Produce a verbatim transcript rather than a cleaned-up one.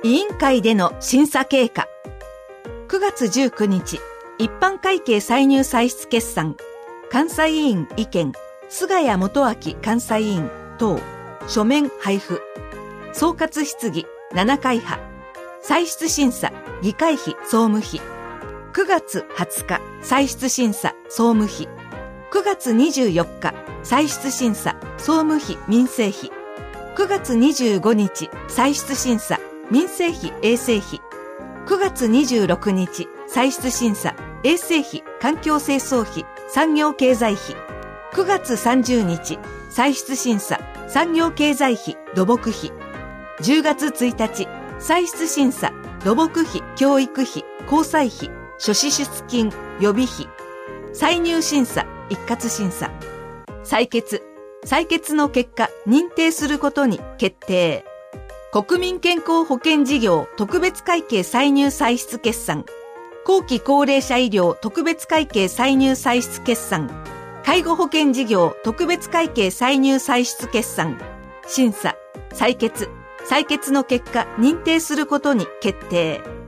委員会での審査経過。くがつじゅうくにち、一般会計歳入歳出決算、監査委員意見、菅谷元明監査委員等、書面配布。総括質疑ななかいは。歳出審査、議会費総務費。くがつはつか、歳出審査、総務費。くがつにじゅうよっか、歳出審査、総務費民生費。くがつにじゅうごにち、歳出審査、民生費衛生費。くがつにじゅうろくにち、歳出審査、衛生費環境清掃費産業経済費。くがつさんじゅうにち、歳出審査、産業経済費土木費。じゅうがつついたち、歳出審査、土木費教育費交際費諸支出金予備費。歳入審査、一括審査。採決。採決の結果、認定することに決定。国民健康保険事業特別会計歳入歳出決算。後期高齢者医療特別会計歳入歳出決算。介護保険事業特別会計歳入歳出決算。審査。採決。採決の結果、認定することに決定。